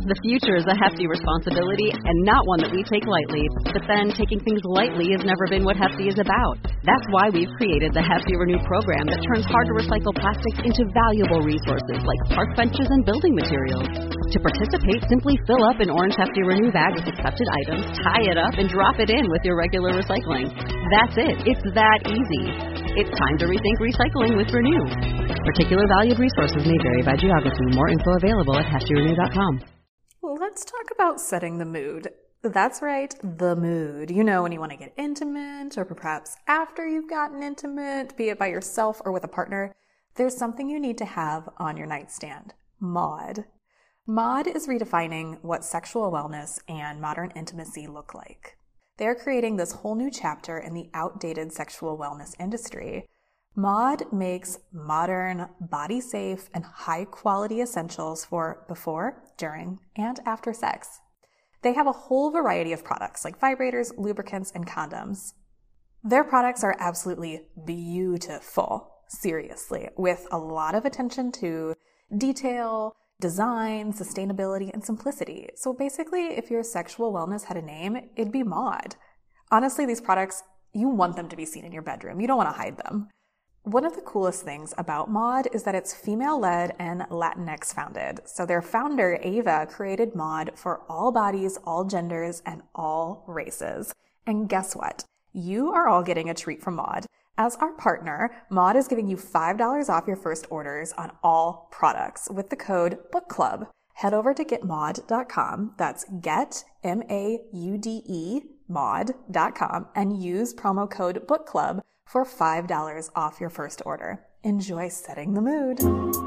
The future is a hefty responsibility and not one that we take lightly. But then taking things lightly has never been what Hefty is about. That's why we've created the Hefty Renew program that turns hard-to-recycle plastics into valuable resources like park benches and building materials. To participate, simply fill up an orange Hefty Renew bag with accepted items, tie it up, and drop it in with your regular recycling. That's it. It's that easy. It's time to rethink recycling with Renew. Particular valued resources may vary by geography. More info available at heftyrenew.com. Let's talk about setting the mood. That's right, the mood. You know, when you want to get intimate, or perhaps after you've gotten intimate, be it by yourself or with a partner, there's something you need to have on your nightstand. Maud. Maud is redefining what sexual wellness and modern intimacy look like. They're creating this whole new chapter in the outdated sexual wellness industry. Maud makes modern, body-safe, and high-quality essentials for before, during, and after sex. They have a whole variety of products like vibrators, lubricants, and condoms. Their products are absolutely beautiful, seriously, with a lot of attention to detail, design, sustainability, and simplicity. So basically, if your sexual wellness had a name, it'd be Maud. Honestly, these products, you want them to be seen in your bedroom. You don't want to hide them. One of the coolest things about Maud is that it's female-led and Latinx founded. So their founder, Ava, created Maud for all bodies, all genders, and all races. And guess what? You are all getting a treat from Maud. As our partner, Maud is giving you $5 off your first orders on all products with the code BOOKCLUB. Head over to getmaud.com. That's get, M-A-U-D-E, maud.com, and use promo code BOOKCLUB for $5 off your first order. Enjoy setting the mood.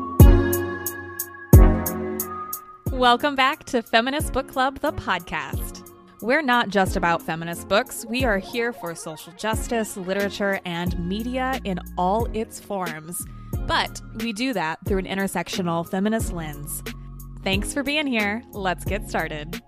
Welcome back to Feminist Book Club, the podcast. We're not just about feminist books. We are here for social justice, literature, and media in all its forms. But we do that through an intersectional feminist lens. Thanks for being here. Let's get started.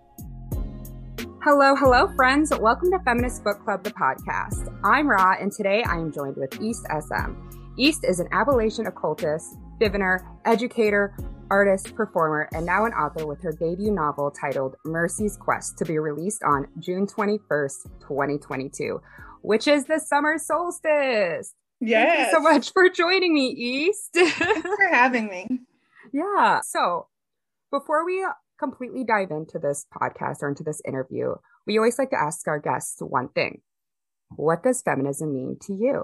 Hello, friends. Welcome to Feminist Book Club, the podcast. I'm Ra, and today I am joined with East SM. East is an Appalachian occultist, diviner, educator, artist, performer, and now an author with her debut novel titled Mercy's Quest to be released on June 21st, 2022, which is the summer solstice. Yes. Thank you so much for joining me, East. Thanks for having me. Yeah. So before we completely dive into this podcast or into this interview, we always like to ask our guests one thing. What does feminism mean to you?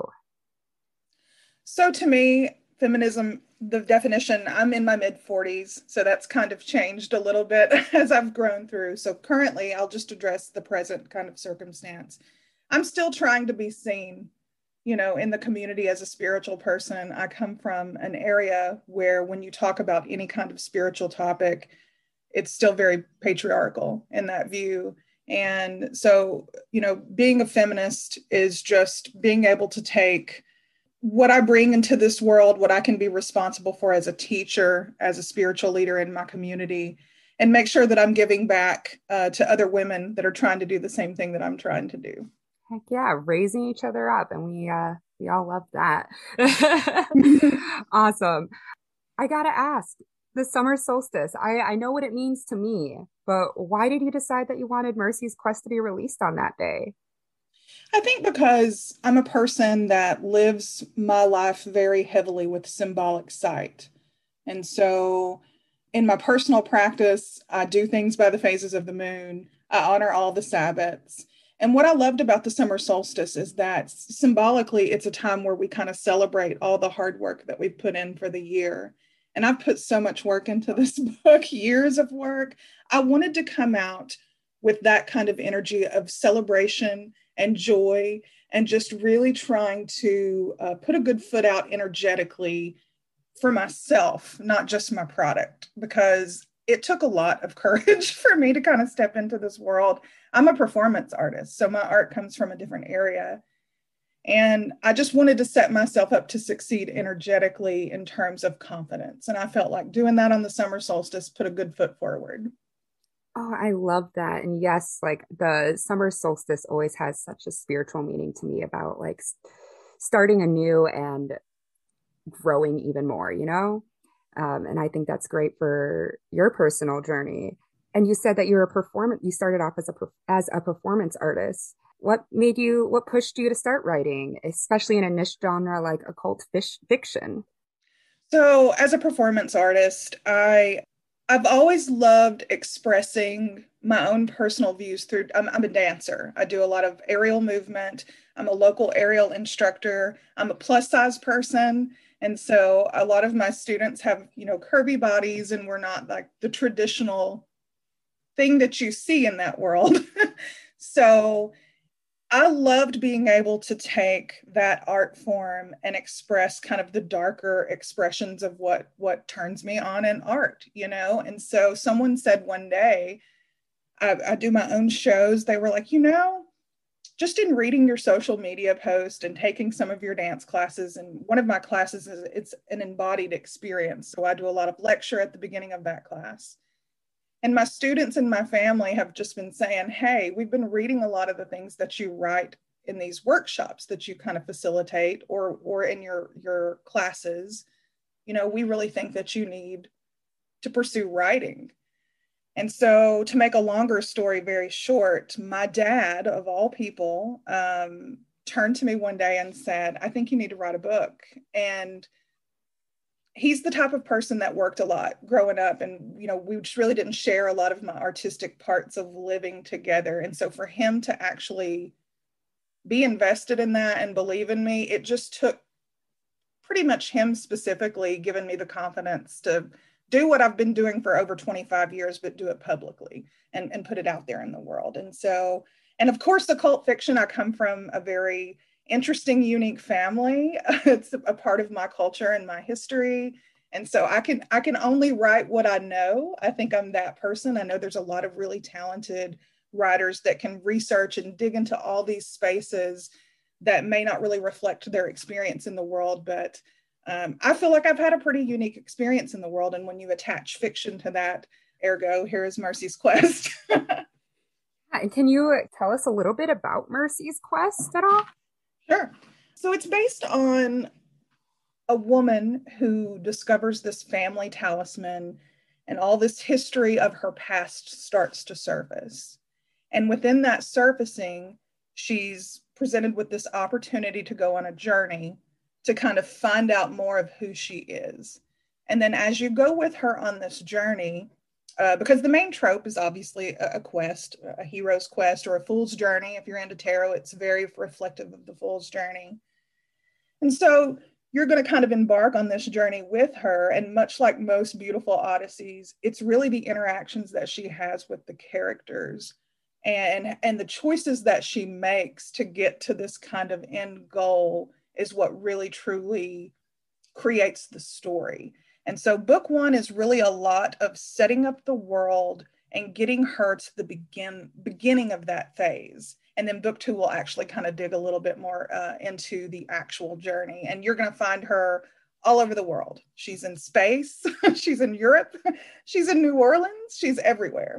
So to me, feminism, the definition, I'm in my mid-40s, so that's kind of changed a little bit as I've grown through. So currently, I'll just address the present kind of circumstance. I'm still trying to be seen, in the community as a spiritual person. I come from an area where when you talk about any kind of spiritual topic, it's still very patriarchal in that view. And so, being a feminist is just being able to take what I bring into this world, what I can be responsible for as a teacher, as a spiritual leader in my community, and make sure that I'm giving back to other women that are trying to do the same thing that I'm trying to do. Heck yeah, raising each other up. And we all love that. Awesome. I got to ask, the summer solstice, I know what it means to me, but why did you decide that you wanted Mercy's Quest to be released on that day? I think because I'm a person that lives my life very heavily with symbolic sight. And so in my personal practice, I do things by the phases of the moon. I honor all the Sabbaths. And what I loved about the summer solstice is that symbolically, it's a time where we kind of celebrate all the hard work that we've put in for the year. And I've put so much work into this book, years of work. I wanted to come out with that kind of energy of celebration and joy, and just really trying to put a good foot out energetically for myself, not just my product, because it took a lot of courage for me to kind of step into this world. I'm a performance artist, so my art comes from a different area. And I just wanted to set myself up to succeed energetically in terms of confidence. And I felt like doing that on the summer solstice put a good foot forward. Oh, I love that. And yes, like the summer solstice always has such a spiritual meaning to me about like starting anew and growing even more, And I think that's great for your personal journey. And you said that you started off as a performance artist. What pushed you to start writing, especially in a niche genre like occult fiction? So as a performance artist, I've always loved expressing my own personal views through, I'm a dancer. I do a lot of aerial movement. I'm a local aerial instructor. I'm a plus size person. And so a lot of my students have, curvy bodies, and we're not like the traditional thing that you see in that world. So I loved being able to take that art form and express kind of the darker expressions of what turns me on in art, And so someone said one day, I do my own shows. They were like, just in reading your social media post and taking some of your dance classes, and one of my classes it's an embodied experience. So I do a lot of lecture at the beginning of that class. And my students and my family have just been saying, hey, we've been reading a lot of the things that you write in these workshops that you kind of facilitate or in your classes. We really think that you need to pursue writing. And so, to make a longer story very short, my dad, of all people, turned to me one day and said, I think you need to write a book. And he's the type of person that worked a lot growing up. And, we just really didn't share a lot of my artistic parts of living together. And so for him to actually be invested in that and believe in me, it just took pretty much him specifically giving me the confidence to do what I've been doing for over 25 years, but do it publicly and put it out there in the world. And so, and of course, occult fiction, I come from a very interesting, unique family. It's a part of my culture and my history. And so I can only write what I know. I think I'm that person. I know there's a lot of really talented writers that can research and dig into all these spaces that may not really reflect their experience in the world. But I feel like I've had a pretty unique experience in the world. And when you attach fiction to that, ergo, here is Mercy's Quest. And can you tell us a little bit about Mercy's Quest at all? Sure. So it's based on a woman who discovers this family talisman, and all this history of her past starts to surface. And within that surfacing, she's presented with this opportunity to go on a journey to kind of find out more of who she is. And then as you go with her on this journey, because the main trope is obviously a quest, a hero's quest or a fool's journey. If you're into tarot, it's very reflective of the fool's journey. And so you're going to kind of embark on this journey with her. And much like most beautiful odysseys, it's really the interactions that she has with the characters and the choices that she makes to get to this kind of end goal is what really truly creates the story. And so book one is really a lot of setting up the world and getting her to the beginning of that phase. And then book two will actually kind of dig a little bit more into the actual journey. And you're going to find her all over the world. She's in space, she's in Europe, she's in New Orleans, she's everywhere.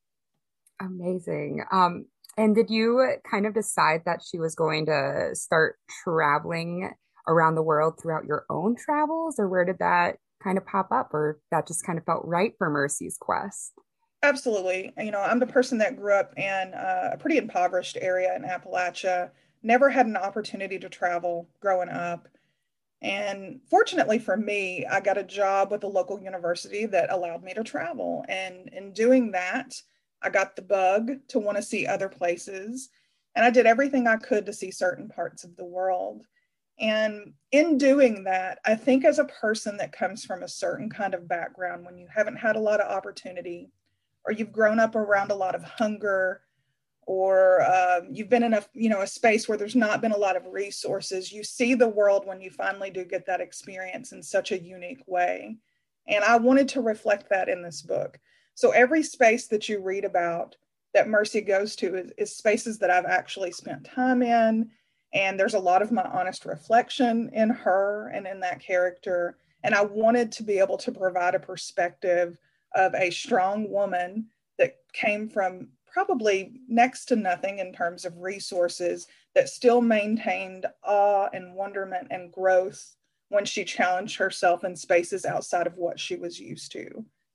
Amazing. And did you kind of decide that she was going to start traveling around the world throughout your own travels, or where did that kind of pop up, or that just kind of felt right for Mercy's Quest? Absolutely. I'm the person that grew up in a pretty impoverished area in Appalachia, never had an opportunity to travel growing up. And fortunately for me, I got a job with a local university that allowed me to travel. And in doing that, I got the bug to want to see other places. And I did everything I could to see certain parts of the world. And in doing that, I think as a person that comes from a certain kind of background, when you haven't had a lot of opportunity, or you've grown up around a lot of hunger, or you've been in a space where there's not been a lot of resources, you see the world when you finally do get that experience in such a unique way. And I wanted to reflect that in this book. So every space that you read about that Mercy goes to is spaces that I've actually spent time in. And there's a lot of my honest reflection in her and in that character. And I wanted to be able to provide a perspective of a strong woman that came from probably next to nothing in terms of resources, that still maintained awe and wonderment and growth when she challenged herself in spaces outside of what she was used to.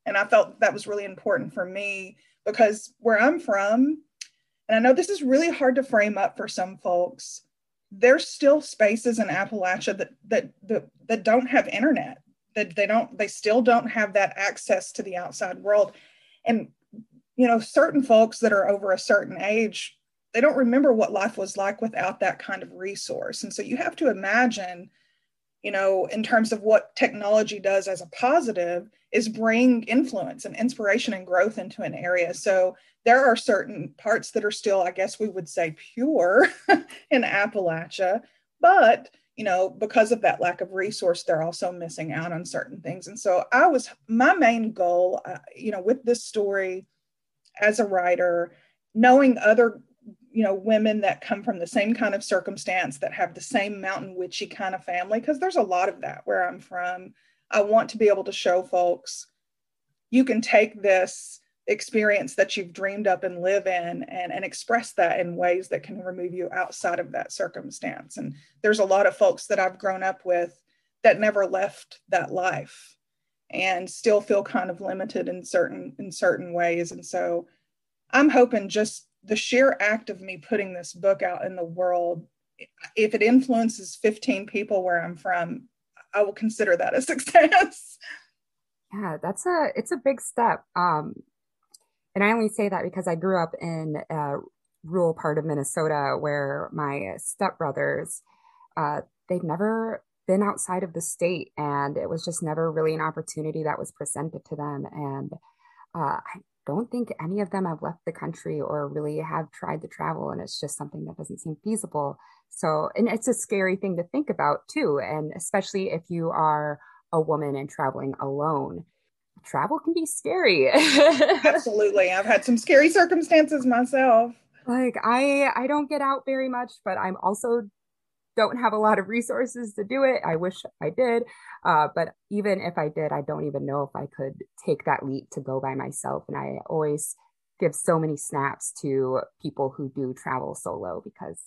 And I felt that was really important for me because where I'm from, and I know this is really hard to frame up for some folks, there's still spaces in Appalachia that don't have internet, that they still don't have that access to the outside world. And, certain folks that are over a certain age, they don't remember what life was like without that kind of resource. And so you have to imagine, in terms of what technology does as a positive, is bring influence and inspiration and growth into an area. So there are certain parts that are still, I guess we would say, pure in Appalachia, but because of that lack of resource, they're also missing out on certain things. And so my main goal, with this story as a writer, knowing other women that come from the same kind of circumstance, that have the same mountain witchy kind of family, because there's a lot of that where I'm from. I want to be able to show folks, you can take this experience that you've dreamed up and live in and express that in ways that can remove you outside of that circumstance. And there's a lot of folks that I've grown up with that never left that life and still feel kind of limited in certain ways. And so I'm hoping just the sheer act of me putting this book out in the world, if it influences 15 people where I'm from, I will consider that a success. Yeah, it's a big step. And I only say that because I grew up in a rural part of Minnesota where my stepbrothers, they've never been outside of the state, and it was just never really an opportunity that was presented to them. And I don't think any of them have left the country or really have tried to travel, and it's just something that doesn't seem feasible. So, and it's a scary thing to think about too, and especially if you are a woman and traveling alone. Travel can be scary. Absolutely. I've had some scary circumstances myself. Like I don't get out very much, but I'm also don't have a lot of resources to do it. I wish I did. But even if I did, I don't even know if I could take that leap to go by myself. And I always give so many snaps to people who do travel solo because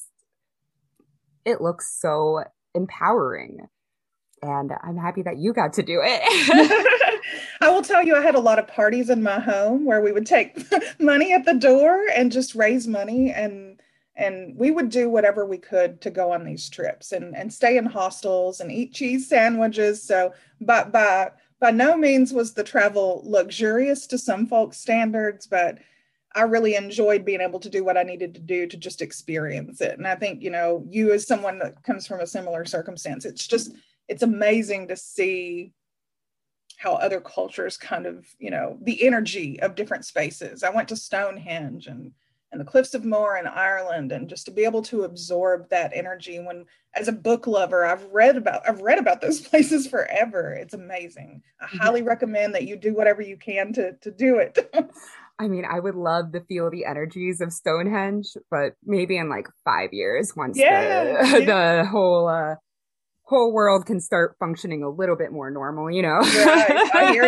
it looks so empowering. And I'm happy that you got to do it. I will tell you, I had a lot of parties in my home where we would take money at the door and just raise money. And we would do whatever we could to go on these trips and stay in hostels and eat cheese sandwiches. So, but by no means was the travel luxurious to some folks' standards, but I really enjoyed being able to do what I needed to do to just experience it. And I think, you as someone that comes from a similar circumstance, it's amazing to see how other cultures kind of, the energy of different spaces. I went to Stonehenge and the Cliffs of Moher in Ireland, and just to be able to absorb that energy when, as a book lover, I've read about those places forever. It's amazing. I highly recommend that you do whatever you can to do it. I mean, I would love to feel the energies of Stonehenge, but maybe in like 5 years, once the whole world can start functioning a little bit more normal, Right, I hear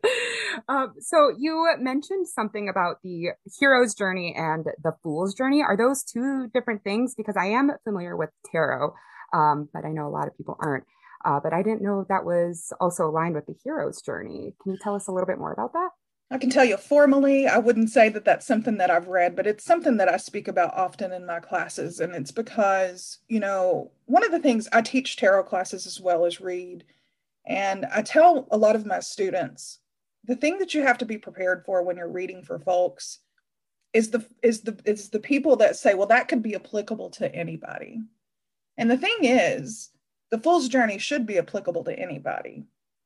you. So you mentioned something about the hero's journey and the fool's journey. Are those two different things? Because I am familiar with tarot, but I know a lot of people aren't. But I didn't know that was also aligned with the hero's journey. Can you tell us a little bit more about that? I can tell you formally, I wouldn't say that that's something that I've read, but it's something that I speak about often in my classes. And it's because, one of the things I teach tarot classes as well as read. And I tell a lot of my students, the thing that you have to be prepared for when you're reading for folks is the people that say, well, that could be applicable to anybody. And the thing is, the Fool's Journey should be applicable to anybody.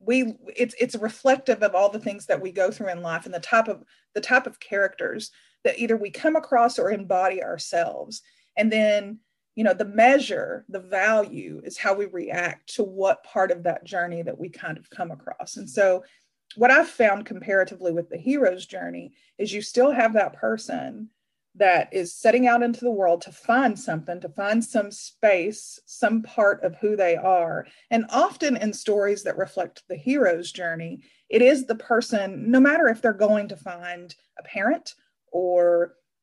It's reflective of all the things that we go through in life and the type of characters that either we come across or embody ourselves. And then, the value is how we react to what part of that journey that we kind of come across. And so what I've found comparatively with the hero's journey is you still have that person that is setting out into the world to find something, to find some space, some part of who they are. And often in stories that reflect the hero's journey, it is the person, no matter if they're going to find a parent or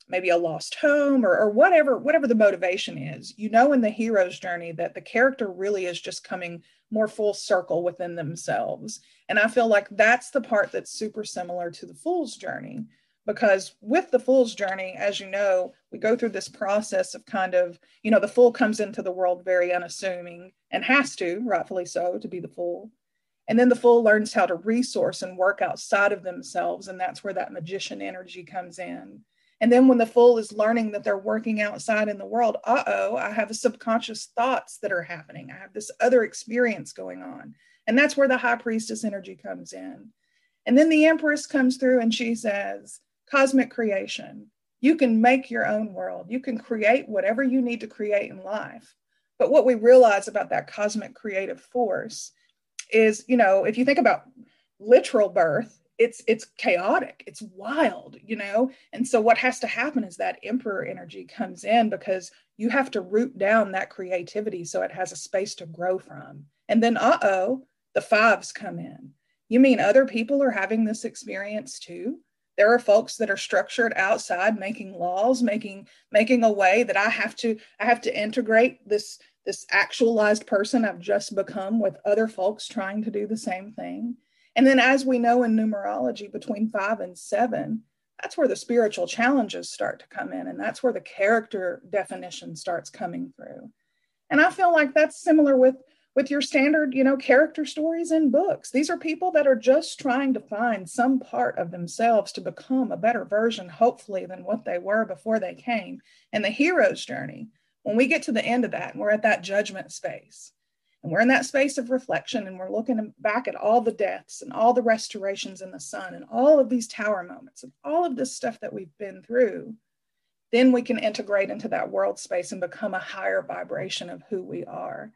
maybe a lost home or whatever the motivation is. You know, in the hero's journey that the character really is just coming more full circle within themselves. And I feel like that's the part that's super similar to the fool's journey, because with the fool's journey, as you know, we go through this process of kind of, you know, the fool comes into the world very unassuming and has to, rightfully so, to be the fool. And then the fool learns how to resource and work outside of themselves. And that's where that magician energy comes in. And then when the fool is learning that they're working outside in the world, I have subconscious thoughts that are happening. I have this other experience going on. And that's where the high priestess energy comes in. And then the empress comes through and she says, cosmic creation, you can make your own world. You can create whatever you need to create in life. But what we realize about that cosmic creative force is, you know, if you think about literal birth, it's chaotic, it's wild, you know? And so what has to happen is that emperor energy comes in, because you have to root down that creativity so it has a space to grow from. And then, the fives come in. You mean other people are having this experience too? There are folks that are structured outside, making laws, making a way that I have to integrate this actualized person I've just become with other folks trying to do the same thing. And then, as we know in numerology, between 5 and 7, that's where the spiritual challenges start to come in. And that's where the character definition starts coming through. And I feel like that's similar with your standard, you know, character stories in books. These are people that are just trying to find some part of themselves to become a better version, hopefully, than what they were before they came. And the hero's journey, when we get to the end of that, and we're at that judgment space, and we're in that space of reflection, and we're looking back at all the deaths and all the restorations in the sun and all of these tower moments and all of this stuff that we've been through, then we can integrate into that world space and become a higher vibration of who we are.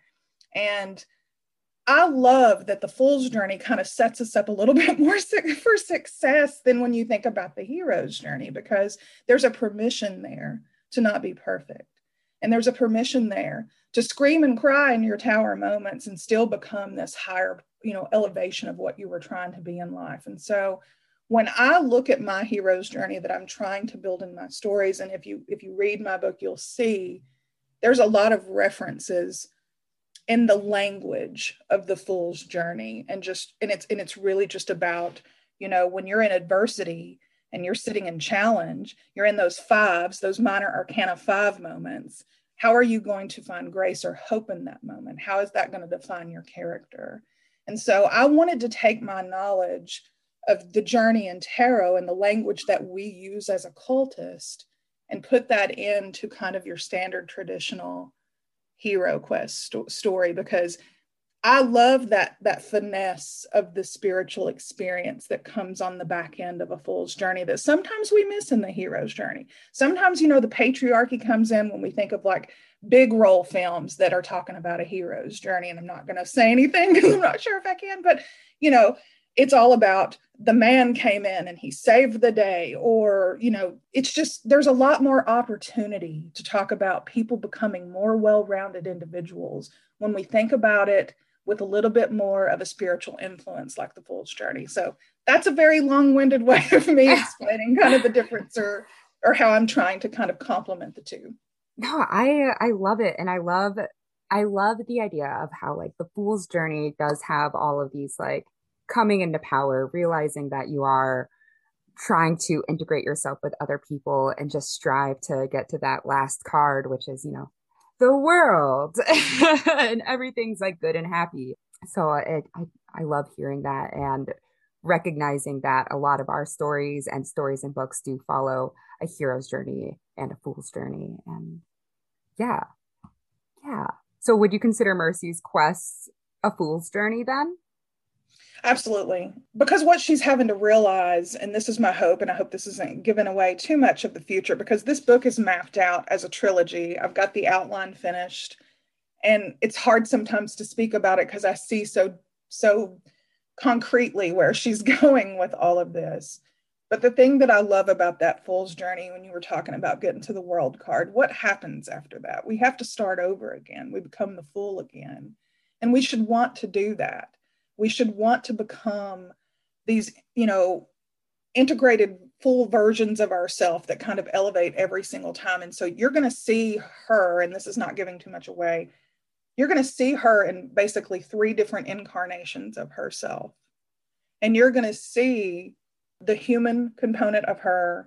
And I love that the fool's journey kind of sets us up a little bit more for success than when you think about the hero's journey, because there's a permission there to not be perfect. And there's a permission there to scream and cry in your tower moments and still become this higher, you know, elevation of what you were trying to be in life. And so when I look at my hero's journey that I'm trying to build in my stories, and if you read my book, you'll see there's a lot of references in the language of the fool's journey. And it's really just about, you know, when you're in adversity and you're sitting in challenge, you're in those fives, those minor arcana 5 moments. How are you going to find grace or hope in that moment? How is that going to define your character? And so I wanted to take my knowledge of the journey in tarot and the language that we use as a cultist and put that into kind of your standard traditional hero quest story, because I love that finesse of the spiritual experience that comes on the back end of a fool's journey that sometimes we miss in the hero's journey. Sometimes, you know, the patriarchy comes in when we think of like big role films that are talking about a hero's journey. And I'm not going to say anything because I'm not sure if I can, but, you know, it's all about the man came in and he saved the day, or, you know, it's just, there's a lot more opportunity to talk about people becoming more well-rounded individuals when we think about it with a little bit more of a spiritual influence like the fool's journey. So that's a very long-winded way of me explaining kind of the difference or how I'm trying to kind of complement the two. No, I love it. And I love the idea of how like the fool's journey does have all of these like coming into power, realizing that you are trying to integrate yourself with other people and just strive to get to that last card, which is, you know, the world and everything's like good and happy. So I love hearing that and recognizing that a lot of our stories and stories in books do follow a hero's journey and a fool's journey. And yeah. So would you consider Mercy's quest a fool's journey then? Absolutely. Because what she's having to realize, and this is my hope, and I hope this isn't giving away too much of the future, because this book is mapped out as a trilogy. I've got the outline finished, and it's hard sometimes to speak about it because I see so concretely where she's going with all of this. But the thing that I love about that fool's journey, when you were talking about getting to the world card, what happens after that? We have to start over again. We become the fool again. And we should want to do that. We should want to become these, you know, integrated full versions of ourselves that kind of elevate every single time. And so you're going to see her, and this is not giving too much away, you're going to see her in basically 3 different incarnations of herself. And you're going to see the human component of her.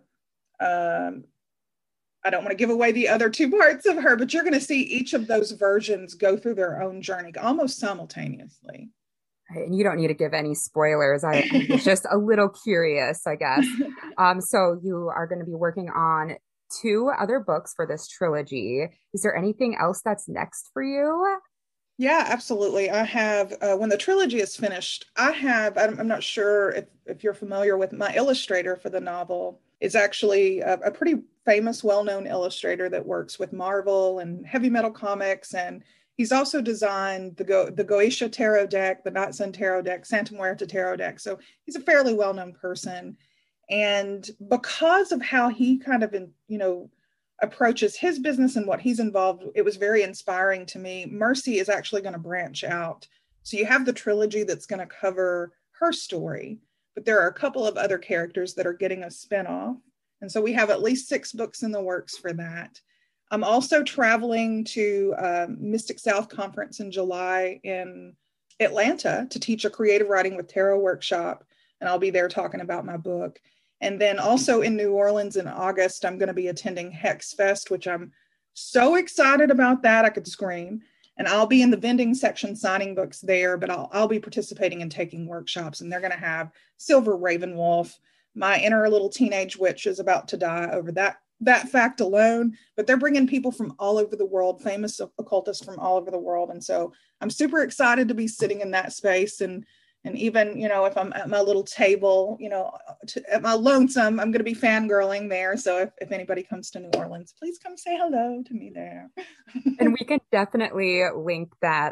I don't want to give away the other 2 parts of her, but you're going to see each of those versions go through their own journey almost simultaneously. Right, and you don't need to give any spoilers. I'm just a little curious, I guess. So you are going to be working on 2 other books for this trilogy. Is there anything else that's next for you? Yeah, absolutely. I have, when the trilogy is finished, I'm not sure if you're familiar with my illustrator for the novel, is actually a pretty famous, well-known illustrator that works with Marvel and heavy metal comics. And he's also designed the Goetia Tarot deck, the Natsun Tarot deck, Santa Muerta Tarot deck. So he's a fairly well-known person. And because of how he kind of, approaches his business and what he's involved, it was very inspiring to me. Mercy is actually going to branch out. So you have the trilogy that's going to cover her story, but there are a couple of other characters that are getting a spinoff. And so we have at least 6 books in the works for that. I'm also traveling to Mystic South Conference in July in Atlanta to teach a creative writing with tarot workshop. And I'll be there talking about my book. And then also in New Orleans in August, I'm going to be attending Hex Fest, which I'm so excited about that. I could scream. And I'll be in the vending section signing books there, but I'll be participating and taking workshops. And they're going to have Silver Ravenwolf. My inner little teenage witch is about to die over that fact alone, but they're bringing people from all over the world, famous occultists from all over the world. And so I'm super excited to be sitting in that space. And even, if I'm at my little table, at my lonesome, I'm going to be fangirling there. So if anybody comes to New Orleans, please come say hello to me there. And we can definitely link that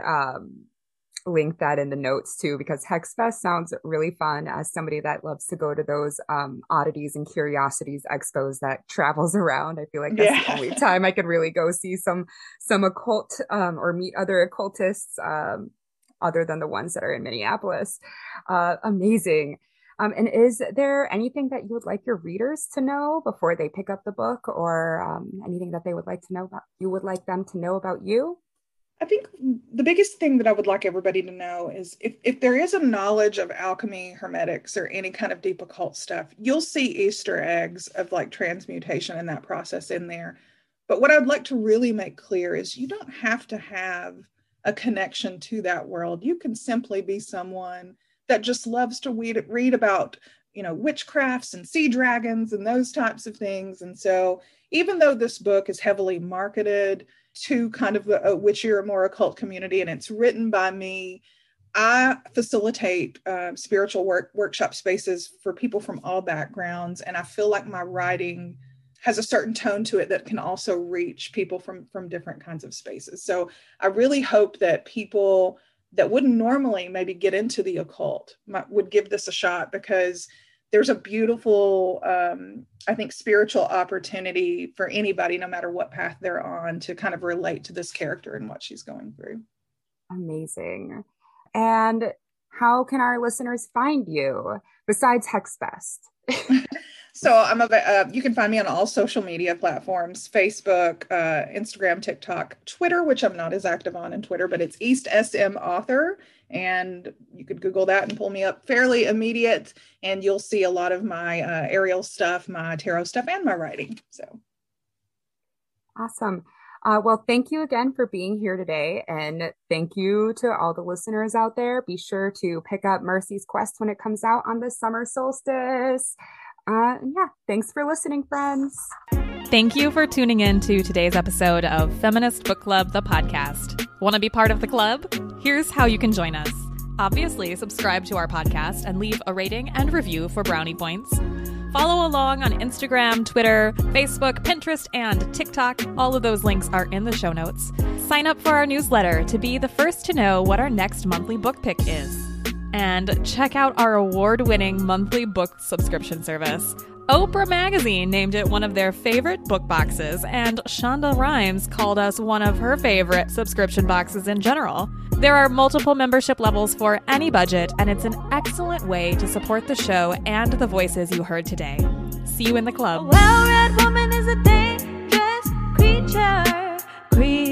in the notes too, because Hexfest sounds really fun as somebody that loves to go to those oddities and curiosities expos that travels around. I feel like that's the only time I could really go see some occult or meet other occultists other than the ones that are in Minneapolis. Amazing. And is there anything that you would like your readers to know before they pick up the book, or anything that they would like to know about, you would like them to know about you? I think the biggest thing that I would like everybody to know is if there is a knowledge of alchemy, hermetics, or any kind of deep occult stuff, you'll see Easter eggs of like transmutation and that process in there. But what I'd like to really make clear is you don't have to have a connection to that world. You can simply be someone that just loves to read about, witchcrafts and sea dragons and those types of things. And so even though this book is heavily marketed to kind of a witchier, more occult community, and it's written by me, I facilitate spiritual workshop spaces for people from all backgrounds. And I feel like my writing has a certain tone to it that can also reach people from different kinds of spaces. So I really hope that people that wouldn't normally maybe get into the occult would give this a shot, because there's a beautiful, I think, spiritual opportunity for anybody, no matter what path they're on, to kind of relate to this character and what she's going through. Amazing. And how can our listeners find you besides Hexfest? So you can find me on all social media platforms: Facebook, Instagram, TikTok, Twitter, which I'm not as active on in Twitter, but it's East SM Author. And you could Google that and pull me up fairly immediate. And you'll see a lot of my aerial stuff, my tarot stuff, and my writing. So awesome. Well, thank you again for being here today. And thank you to all the listeners out there. Be sure to pick up Mercy's Quest when it comes out on the summer solstice. Thanks for listening, friends. Thank you for tuning in to today's episode of Feminist Book Club, the podcast. Want to be part of the club? Here's how you can join us. Obviously, subscribe to our podcast and leave a rating and review for brownie points. Follow along on Instagram, Twitter, Facebook, Pinterest, and TikTok. All of those links are in the show notes. Sign up for our newsletter to be the first to know what our next monthly book pick is. And check out our award-winning monthly book subscription service. Oprah Magazine named it one of their favorite book boxes, and Shonda Rhimes called us one of her favorite subscription boxes in general. There are multiple membership levels for any budget, and it's an excellent way to support the show and the voices you heard today. See you in the club. A well-read woman is a dangerous creature.